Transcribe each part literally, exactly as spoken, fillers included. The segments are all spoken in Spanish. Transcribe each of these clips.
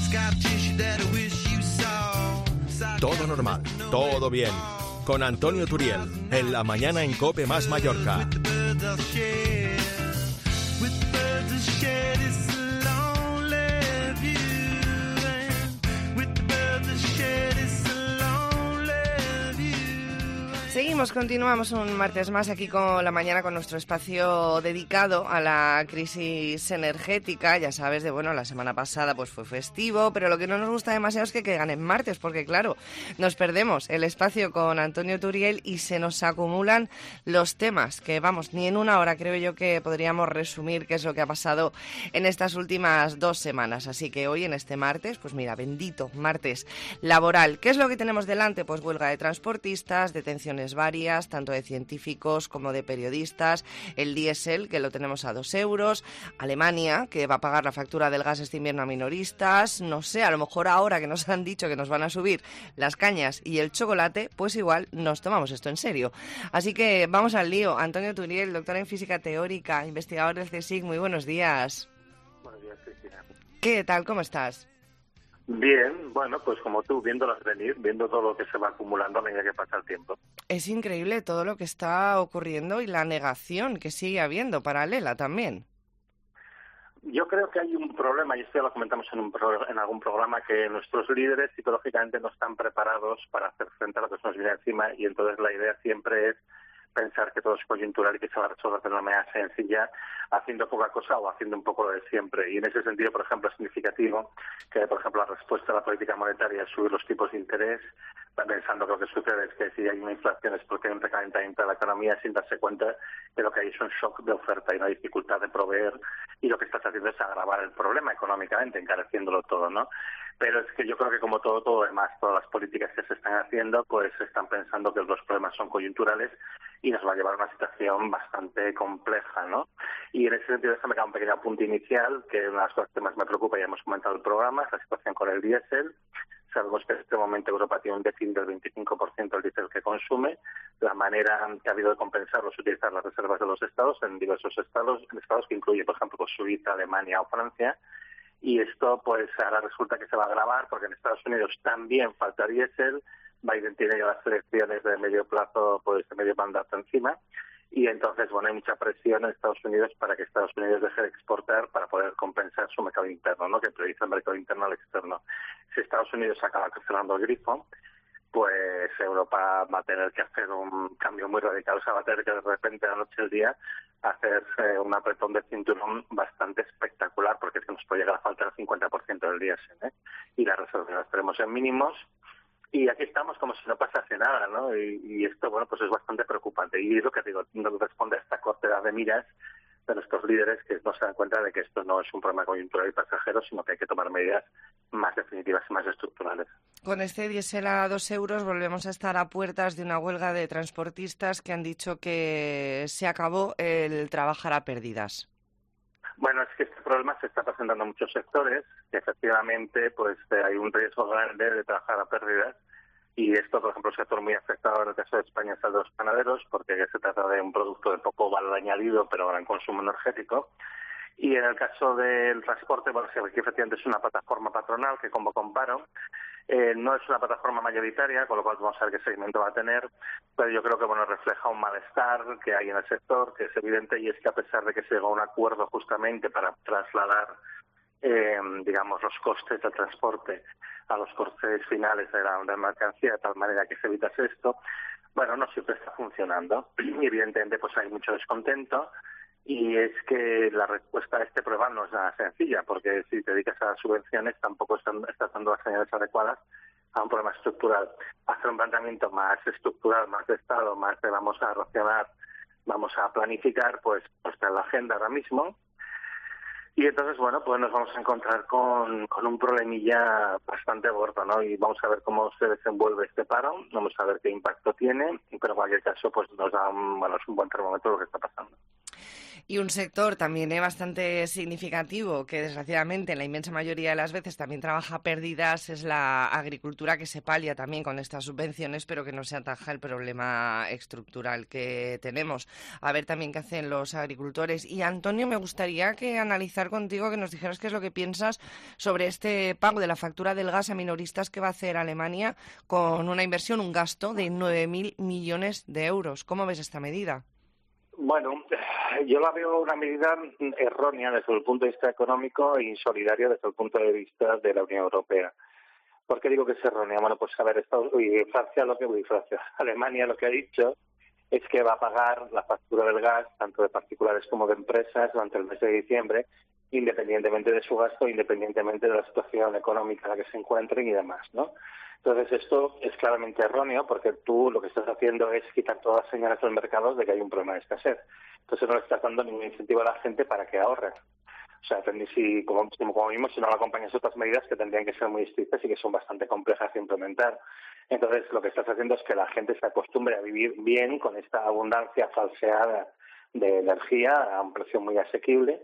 Todo normal, todo bien. Con Antonio Turiel, en la mañana en COPE más Mallorca. Seguimos, continuamos un martes más aquí con la mañana con nuestro espacio dedicado a la crisis energética. Ya sabes, de bueno, la semana pasada pues fue festivo, pero lo que no nos gusta demasiado es que caigan en martes, porque claro, nos perdemos el espacio con Antonio Turiel y se nos acumulan los temas, que vamos, ni en una hora creo yo que podríamos resumir qué es lo que ha pasado en estas últimas dos semanas. Así que hoy en este martes, pues mira, bendito martes laboral. ¿Qué es lo que tenemos delante? Pues huelga de transportistas, detenciones varias, tanto de científicos como de periodistas, el diésel, que lo tenemos a dos euros, Alemania, que va a pagar la factura del gas este invierno a minoristas, no sé, a lo mejor ahora que nos han dicho que nos van a subir las cañas y el chocolate, pues igual nos tomamos esto en serio. Así que vamos al lío. Antonio Turiel, doctor en física teórica, investigador del CSIC, muy buenos días. Buenos días, Cristina. ¿Qué tal? ¿Cómo estás? Bien, bueno, pues como tú, viéndolas venir, viendo todo lo que se va acumulando a medida que pasa el tiempo. Es increíble todo lo que está ocurriendo y la negación que sigue habiendo paralela también. Yo creo que hay un problema, y esto ya lo comentamos en, un pro, en algún programa, que nuestros líderes psicológicamente no están preparados para hacer frente a lo que se nos viene encima, y entonces la idea siempre es pensar que todo es coyuntural y que se va a resolver de una manera sencilla, haciendo poca cosa o haciendo un poco lo de siempre. Y en ese sentido, por ejemplo, es significativo que, por ejemplo, la respuesta a la política monetaria es subir los tipos de interés, pensando que lo que sucede es que si hay una inflación es porque hay un recalentamiento de la economía, sin darse cuenta que lo que hay es un shock de oferta y una dificultad de proveer, y lo que estás haciendo es agravar el problema económicamente, encareciéndolo todo, ¿no? Pero es que yo creo que como todo, todo demás, todas las políticas que se están haciendo, pues están pensando que los problemas son coyunturales y nos va a llevar a una situación bastante compleja, ¿no? Y en ese sentido, déjame dar un pequeño apunte inicial, que una de las cosas que más me preocupa, ya hemos comentado el programa, es la situación con el diésel. Sabemos que en este momento Europa tiene un déficit del veinticinco por ciento del diésel que consume. La manera que ha habido de compensarlo es utilizar las reservas de los estados, en diversos estados, en estados que incluye, por ejemplo, pues Suiza, Alemania o Francia. Y esto, pues, ahora resulta que se va a agravar porque en Estados Unidos también falta diésel. Biden tiene ya las elecciones de medio plazo, pues de medio mandato encima, y entonces, bueno, hay mucha presión en Estados Unidos para que Estados Unidos deje de exportar para poder compensar su mercado interno, ¿no? Que prioriza el mercado interno al externo. Si Estados Unidos acaba cerrando el grifo, pues Europa va a tener que hacer un cambio muy radical, o sea, va a tener que de repente, de la noche al día, hacer eh, un apretón de cinturón bastante espectacular, porque es que nos puede llegar a faltar el cincuenta por ciento del diésel, ¿eh? Y las reservas las tenemos en mínimos. Y aquí estamos como si no pasase nada, ¿no? Y, y esto, bueno, pues es bastante preocupante. Y es lo que digo, no responde a esta cortedad de miras de nuestros líderes que no se dan cuenta de que esto no es un problema coyuntural y pasajero, sino que hay que tomar medidas más definitivas y más estructurales. Con este diésel a dos euros volvemos a estar a puertas de una huelga de transportistas que han dicho que se acabó el trabajar a pérdidas. Bueno, es que este problema se está presentando en muchos sectores, que efectivamente pues hay un riesgo grande de trabajar a pérdidas, y esto, por ejemplo, es un sector muy afectado en el caso de España es el de los panaderos, porque se trata de un producto de poco valor añadido, pero gran consumo energético. Y en el caso del transporte, bueno, sí, aquí efectivamente es una plataforma patronal que convocó un paro. Eh, no es una plataforma mayoritaria, con lo cual vamos a ver qué seguimiento va a tener, pero yo creo que bueno refleja un malestar que hay en el sector, que es evidente, y es que a pesar de que se llegó a un acuerdo justamente para trasladar, eh, digamos, los costes del transporte a los costes finales de la, de la mercancía, de tal manera que se evitase esto, bueno, no siempre está funcionando. Y evidentemente pues hay mucho descontento. Y es que la respuesta a este problema no es nada sencilla, porque si te dedicas a las subvenciones tampoco están, estás dando las señales adecuadas a un problema estructural. Hacer un planteamiento más estructural, más de Estado, más de vamos a racionar, vamos a planificar, pues no está en la agenda ahora mismo. Y entonces, bueno, pues nos vamos a encontrar con, con un problemilla bastante gordo, ¿no? Y vamos a ver cómo se desenvuelve este paro, vamos a ver qué impacto tiene, pero en cualquier caso, pues nos da un, bueno, es un buen termómetro lo que está pasando. Y un sector también es bastante significativo, que desgraciadamente en la inmensa mayoría de las veces también trabaja pérdidas, es la agricultura, que se palia también con estas subvenciones, pero que no se ataja el problema estructural que tenemos. A ver también qué hacen los agricultores. Y Antonio, me gustaría que analizar contigo, que nos dijeras qué es lo que piensas sobre este pago de la factura del gas a minoristas que va a hacer Alemania con una inversión, un gasto de nueve mil millones de euros. ¿Cómo ves esta medida? Bueno, yo la veo una medida errónea desde el punto de vista económico e insolidaria desde el punto de vista de la Unión Europea. ¿Por qué digo que es errónea? Bueno, pues a ver, Estados, uy, Francia, lo que uy, Francia, Alemania lo que ha dicho es que va a pagar la factura del gas, tanto de particulares como de empresas, durante el mes de diciembre, independientemente de su gasto, independientemente de la situación económica en la que se encuentren y demás, ¿no? Entonces, esto es claramente erróneo porque tú lo que estás haciendo es quitar todas las señales del mercado de que hay un problema de escasez. Entonces, no le estás dando ningún incentivo a la gente para que ahorre. O sea, si, como, como vimos, si no la acompañas otras medidas que tendrían que ser muy estrictas y que son bastante complejas de implementar. Entonces, lo que estás haciendo es que la gente se acostumbre a vivir bien con esta abundancia falseada de energía a un precio muy asequible.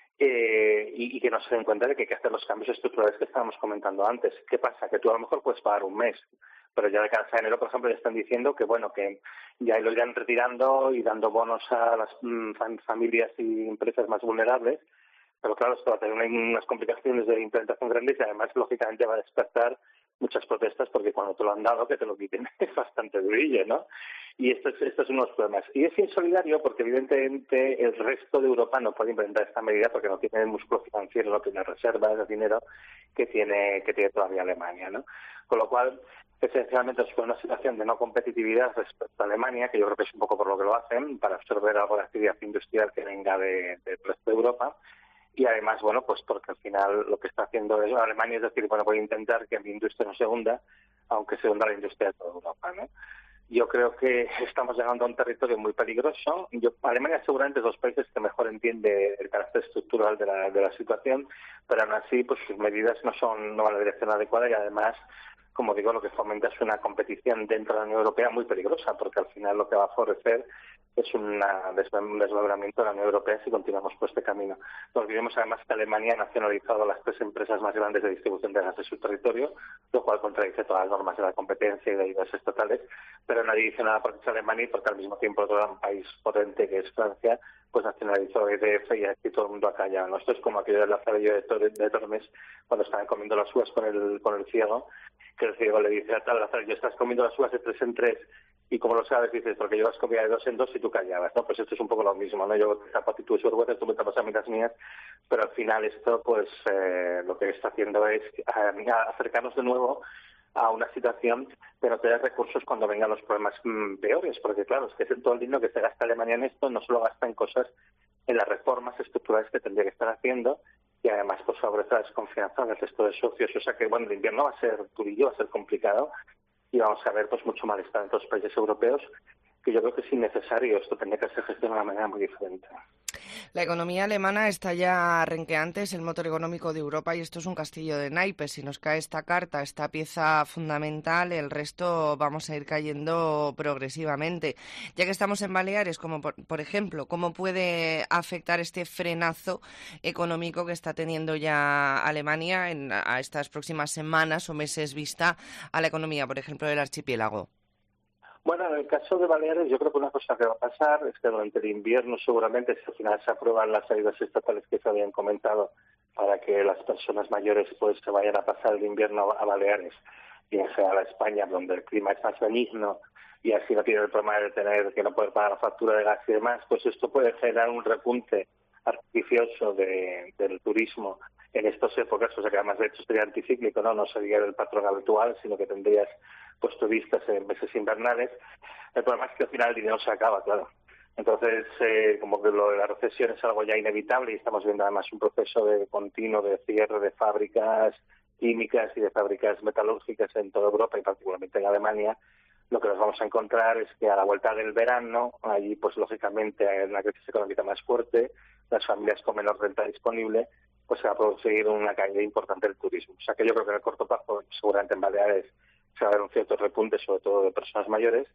Eh, y, y que no se den cuenta de que hay que hacer los cambios estructurales que estábamos comentando antes. ¿Qué pasa? Que tú a lo mejor puedes pagar un mes, pero ya de cara a enero, por ejemplo, ya están diciendo que bueno, que ya lo irán retirando y dando bonos a las mm, familias y empresas más vulnerables, pero claro, esto va a tener unas complicaciones de implementación grandes y además, lógicamente, va a despertar muchas protestas porque cuando te lo han dado, que te lo quiten, es bastante durillo, ¿no? Y esto es, estos son unos problemas. Y es insolidario porque, evidentemente, el resto de Europa no puede implementar esta medida porque no tiene el músculo financiero, no tiene reservas de dinero que tiene que tiene todavía Alemania, ¿no? Con lo cual, esencialmente, es una situación de no competitividad respecto a Alemania, que yo creo que es un poco por lo que lo hacen, para absorber algo de actividad industrial que venga de, del resto de Europa. Y además, bueno, pues porque al final lo que está haciendo es Alemania, es decir, bueno, voy a intentar que mi industria no se hunda, aunque se hunda la industria de toda Europa, ¿no? Yo creo que estamos llegando a un territorio muy peligroso. Yo, Alemania seguramente es de los países que mejor entiende el carácter estructural de la, de la situación, pero aún así, pues sus medidas no son no van en la dirección adecuada y además, como digo, lo que fomenta es una competición dentro de la Unión Europea muy peligrosa, porque al final lo que va a favorecer es una, un desdoblamiento de la Unión Europea si continuamos por este camino. No olvidemos además que Alemania ha nacionalizado las tres empresas más grandes de distribución de gas de su territorio, lo cual contradice todas las normas de la competencia y de ayudas estatales, pero nadie dice nada porque es Alemania y porque al mismo tiempo otro gran país potente que es Francia, pues nacionalizó E D F y aquí todo el mundo ha callado, ¿no? Esto es como aquello del lazarillo de, Tor de Tormes cuando estaban comiendo las uvas con el, con el ciego, que el ciego le dice a tal lazarillo, estás comiendo las uvas de tres en tres. Y como lo sabes, dices, porque llevas comida de dos en dos y tú callabas, ¿no? Pues esto es un poco lo mismo, ¿no? Yo te tapo a ti tus vergüenzas, tú me tapas a mí las mías, pero al final esto, pues, eh, lo que está haciendo es eh, acercarnos de nuevo a una situación de no tener recursos cuando vengan los problemas mmm, peores, porque claro, es que todo el dinero que se gasta Alemania en esto no solo gasta en cosas, en las reformas estructurales que tendría que estar haciendo, y además pues favorece la desconfianza del resto de socios, o sea que bueno, el invierno va a ser durillo, va a ser complicado, y vamos a ver pues mucho malestar en todos los países europeos, que yo creo que es innecesario, esto tendría que ser gestionado de una manera muy diferente. La economía alemana está ya renqueante, es el motor económico de Europa y esto es un castillo de naipes. Si nos cae esta carta, esta pieza fundamental, el resto vamos a ir cayendo progresivamente. Ya que estamos en Baleares, como por, por ejemplo, ¿cómo puede afectar este frenazo económico que está teniendo ya Alemania en, a estas próximas semanas o meses vista a la economía, por ejemplo, del archipiélago? Bueno, en el caso de Baleares yo creo que una cosa que va a pasar es que durante el invierno seguramente si al final se aprueban las ayudas estatales que se habían comentado para que las personas mayores pues se vayan a pasar el invierno a Baleares y en general a España donde el clima es más benigno y así no tienen el problema de tener que no poder pagar la factura de gas y demás, pues esto puede generar un repunte artificioso de, del turismo en estas épocas, o sea que además de hecho sería anticíclico, no no sería el patrón habitual, sino que tendrías pues turistas en meses invernales. El problema es que al final el dinero se acaba, claro. Entonces, eh, como que lo de la recesión es algo ya inevitable y estamos viendo además un proceso de continuo de cierre de fábricas químicas y de fábricas metalúrgicas en toda Europa y particularmente en Alemania. Lo que nos vamos a encontrar es que a la vuelta del verano, allí pues lógicamente hay una crisis económica más fuerte, las familias con menor renta disponible, pues se va a producir una caída importante del turismo. O sea que yo creo que en el corto plazo, seguramente en Baleares, se va a ver un cierto repunte, sobre todo de personas mayores,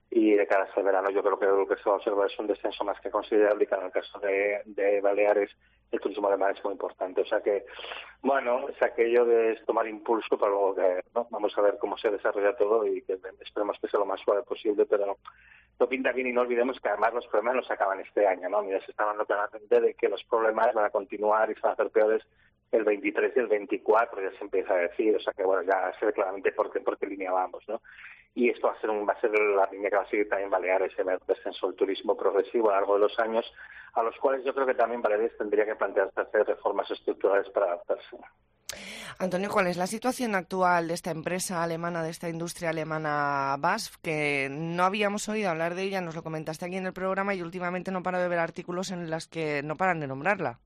y de cara a este verano yo creo que lo que se va a observar es un descenso más que considerable, y que en el caso de, de Baleares el turismo alemán es muy importante. O sea que, bueno, es aquello de tomar impulso para luego caer, ¿no? Vamos a ver cómo se desarrolla todo y que esperemos que sea lo más suave posible, pero lo pinta bien, y no olvidemos que además los problemas no se acaban este año, ¿no? Mira, se está hablando claramente de que los problemas van a continuar y se van a hacer peores el veintitrés y el veinticuatro, ya se empieza a decir, o sea que bueno, ya se ve claramente por qué, por qué línea vamos, ¿no? Y esto va a ser un, va a ser la línea que va a seguir también Baleares, ese descenso del turismo progresivo a lo largo de los años, a los cuales yo creo que también Baleares tendría que plantearse hacer reformas estructurales para adaptarse. Antonio, ¿cuál es la situación actual de esta empresa alemana, de esta industria alemana B A S F? Que no habíamos oído hablar de ella, nos lo comentaste aquí en el programa, y últimamente no paro de ver artículos en los que no paran de nombrarla.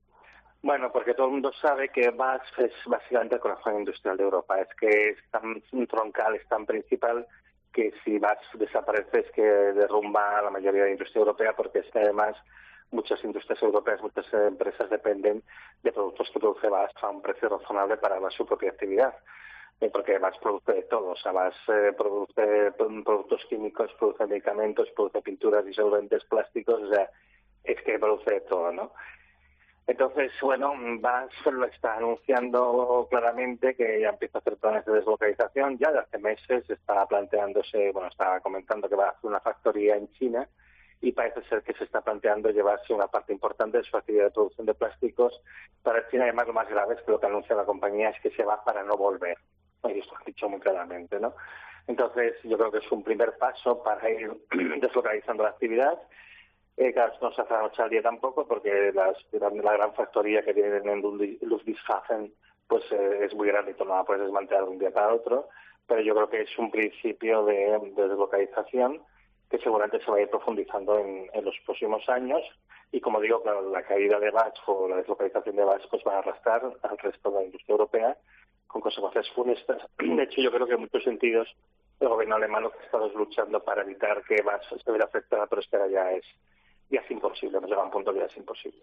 Bueno, porque todo el mundo sabe que B A S F es básicamente el corazón industrial de Europa. Es que es tan troncal, es tan principal, que si B A S F desaparece es que derrumba a la mayoría de la industria europea, porque es que además muchas industrias europeas, muchas empresas dependen de productos que produce B A S F a un precio razonable para su propia actividad. Porque B A S F produce de todo, o sea, B A S F produce productos químicos, produce medicamentos, produce pinturas, disolventes, plásticos, o sea, es que produce de todo, ¿no? Entonces, bueno, B A S F lo está anunciando claramente, que ya empieza a hacer planes de deslocalización. Ya de hace meses está planteándose, bueno, está comentando que va a hacer una factoría en China, y parece ser que se está planteando llevarse una parte importante de su actividad de producción de plásticos para China. Y además, lo más grave es que lo que anuncia la compañía es que se va para no volver. Y esto lo han dicho muy claramente, ¿no? Entonces, yo creo que es un primer paso para ir deslocalizando la actividad. Eh, claro, no se hace la noche al día tampoco, porque las, la, la gran factoría que tienen en Ludwigshafen pues eh, es muy grande y no la puedes desmantelar de un día para otro, pero yo creo que es un principio de, de deslocalización que seguramente se va a ir profundizando en, en los próximos años, y como digo, claro, la caída de B A S F o la deslocalización de B A S F pues va a arrastrar al resto de la industria europea con consecuencias funestas. De hecho, yo creo que en muchos sentidos el gobierno alemán lo que ha estado es luchando para evitar que B A S F se viera afectada, pero es que ahora ya es ya es imposible, nos llega a un punto que ya es imposible.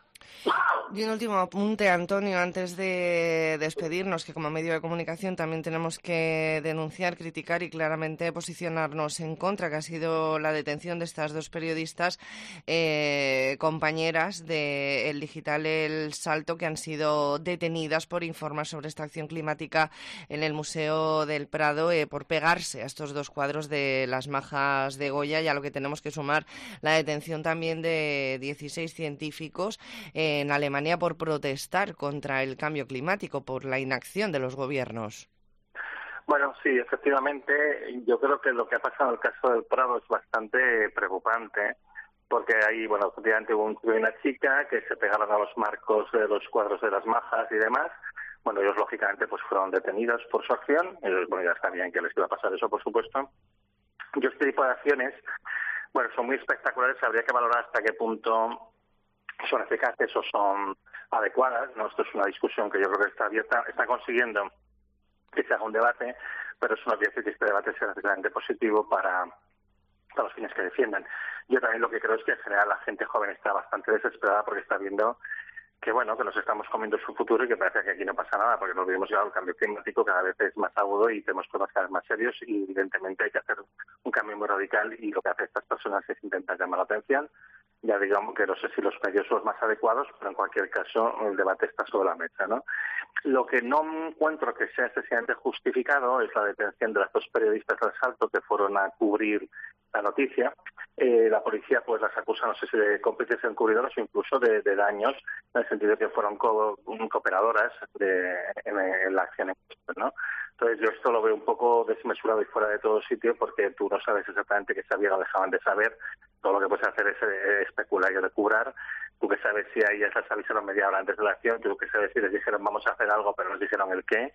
Y un último apunte, Antonio, antes de despedirnos, que como medio de comunicación también tenemos que denunciar, criticar y claramente posicionarnos en contra, que ha sido la detención de estas dos periodistas, eh, compañeras de El Digital El Salto, que han sido detenidas por informar sobre esta acción climática en el Museo del Prado, eh, por pegarse a estos dos cuadros de las majas de Goya, y a lo que tenemos que sumar la detención también de dieciséis científicos en Alemania por protestar contra el cambio climático, por la inacción de los gobiernos. Bueno, sí, efectivamente, yo creo que lo que ha pasado en el caso del Prado es bastante preocupante, porque ahí, bueno, efectivamente hubo un, una chica que se pegaron a los marcos de los cuadros de las majas y demás. Bueno, ellos lógicamente pues fueron detenidos por su acción. Ellos, bueno, ya sabían que les iba a pasar eso, por supuesto. Y este tipo de acciones, bueno, son muy espectaculares. Habría que valorar hasta qué punto son eficaces o son adecuadas, ¿no? Esto es una discusión que yo creo que está abierta, está consiguiendo que se haga un debate, pero eso no quiere decir que este debate sea necesariamente positivo para, para los fines que defiendan. Yo también lo que creo es que en general la gente joven está bastante desesperada porque está viendo que bueno, que nos estamos comiendo su futuro y que parece que aquí no pasa nada, porque nos vemos ya el cambio climático cada vez es más agudo y tenemos problemas cada vez más serios, y evidentemente hay que hacer un cambio muy radical, y lo que hacen estas personas es intentar llamar la atención. Ya digamos que no sé si los medios son los más adecuados, pero en cualquier caso el debate está sobre la mesa, ¿no? Lo que no encuentro que sea excesivamente justificado es la detención de las dos periodistas del Salto que fueron a cubrir la noticia. Eh, la policía pues las acusa, no sé si de cómplices encubridores o incluso de, de daños, en el sentido de que fueron co cooperadoras de, en, en la acción en cuestión, ¿no? Entonces yo esto lo veo un poco desmesurado y fuera de todo sitio, porque tú no sabes exactamente qué sabían o dejaban de saber. Todo lo que puedes hacer es eh, especular y recobrar. Tú que sabes si a ellas las avisaron media hora antes de la acción, tú que sabes si les dijeron vamos a hacer algo, pero no les dijeron el qué.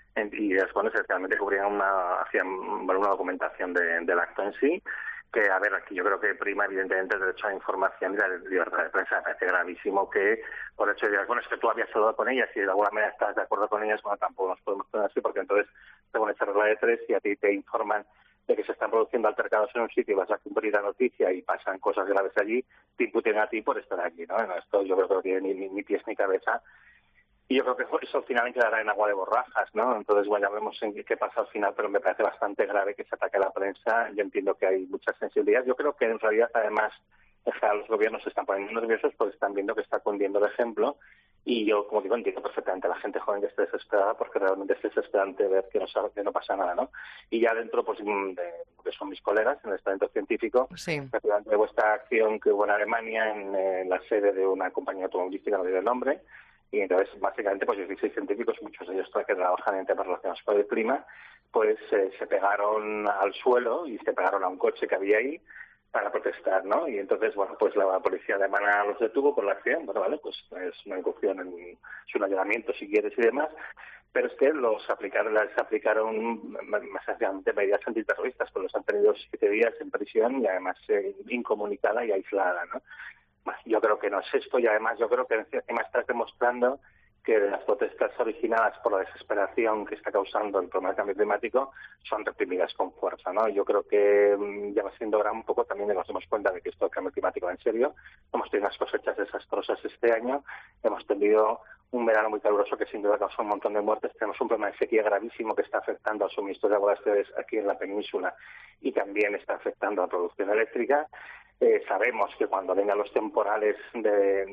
Y después realmente cubrían una, hacían bueno, una documentación de, del acto en sí, que, a ver, aquí yo creo que prima evidentemente el derecho a la información y la libertad de prensa. Me parece gravísimo que, por el hecho de decir, bueno, es que tú habías hablado con ellas y de alguna manera estás de acuerdo con ellas, bueno, tampoco nos podemos poner así, porque entonces te pones a regla de tres y a ti te informan de que se están produciendo altercados en un sitio y vas a cumplir la noticia y pasan cosas graves allí, te imputen a ti por estar allí, ¿no? Bueno, esto yo creo que no tiene ni, ni, ni pies ni cabeza. Y yo creo que eso al final quedará en agua de borrajas, ¿no? Entonces, bueno, ya vemos en qué pasa al final, pero me parece bastante grave que se ataque a la prensa. Yo entiendo que hay mucha sensibilidad. Yo creo que en realidad, además, o sea, los gobiernos se están poniendo nerviosos porque están viendo que está cundiendo el ejemplo. Y yo, como digo, entiendo perfectamente a la gente joven que esté desesperada, porque realmente es desesperante ver que no, sabe, que no pasa nada, ¿no? Y ya dentro, pues, de, que son mis colegas en el estamento científico, sí. de vuestra acción que hubo en Alemania, en, en la sede de una compañía automovilística, no diré el nombre, y entonces, básicamente, pues dieciséis científicos, muchos de ellos que trabajan en temas relacionados con el clima, pues eh, se pegaron al suelo y se pegaron a un coche que había ahí para protestar, ¿no? Y entonces, bueno, pues la policía alemana los detuvo por la acción, bueno, vale, pues es una incursión, en, es un allanamiento, si quieres, y demás, pero es que los aplicaron, les aplicaron más allá medidas antiterroristas, pues los han tenido siete días en prisión y además eh, incomunicada y aislada, ¿no? Yo creo que no es esto y además yo creo que encima estás demostrando que las protestas originadas por la desesperación que está causando el problema del cambio climático son reprimidas con fuerza, ¿no? Yo creo que ya va siendo hora un poco también de que nos demos cuenta de que esto del cambio climático va en serio. Hemos tenido unas cosechas desastrosas este año, hemos tenido un verano muy caluroso que sin duda causó un montón de muertes, tenemos un problema de sequía gravísimo que está afectando al suministro de agua a las ciudades aquí en la península y también está afectando a la producción eléctrica. Eh, sabemos que cuando vengan los temporales de,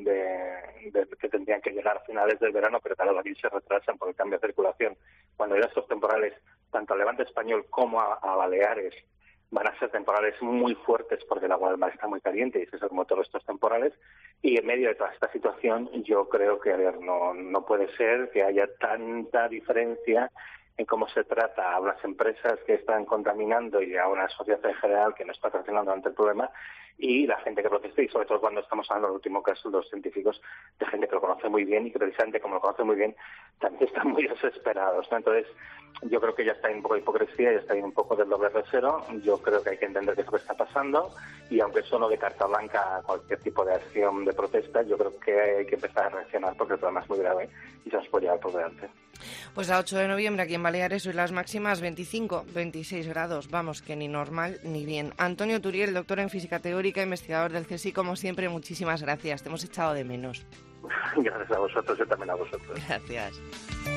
de, de, que tendrían que llegar a finales del verano, pero claro, aquí se retrasan por el cambio de circulación, cuando lleguen estos temporales, tanto al Levante español como a, a Baleares, van a ser temporales muy fuertes porque el agua del mar está muy caliente y ese es el motor de estos temporales. Y en medio de toda esta situación, yo creo que a ver, no, no puede ser que haya tanta diferencia en cómo se trata a unas empresas que están contaminando y a una sociedad en general que no está reaccionando ante el problema y la gente que protesta, y sobre todo cuando estamos hablando del último caso de los científicos, de gente que lo conoce muy bien y que precisamente como lo conoce muy bien también están muy desesperados, ¿no? Entonces yo creo que ya está ahí un poco de hipocresía, ya está ahí un poco del doble rasero. Yo creo que hay que entender qué es lo que está pasando y aunque eso no dé carta blanca a cualquier tipo de acción de protesta, yo creo que hay que empezar a reaccionar porque el problema es muy grave y se nos puede llevar por delante. Pues a ocho de noviembre aquí en Baleares hoy las máximas veinticinco, veintiséis grados, vamos, que ni normal ni bien. Antonio Turiel, doctor en física teórica, investigador del C S I, como siempre, muchísimas gracias, te hemos echado de menos. Gracias a vosotros y también a vosotros. Gracias.